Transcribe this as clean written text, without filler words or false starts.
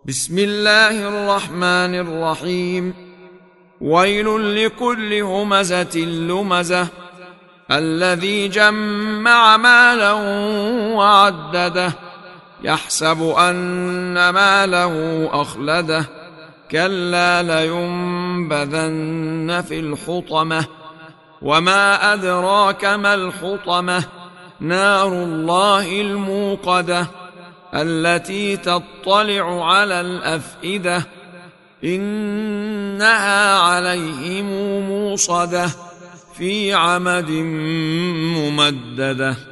بسم الله الرحمن الرحيم. ويل لكل همزة لمزة الذي جمع مالا وعدده يحسب أن ماله أخلده كلا لينبذن في الحطمة وما أدراك ما الحطمة نار الله الموقدة التي تطلع على الأفئدة إنها عليهم موصدة في عمد ممددة.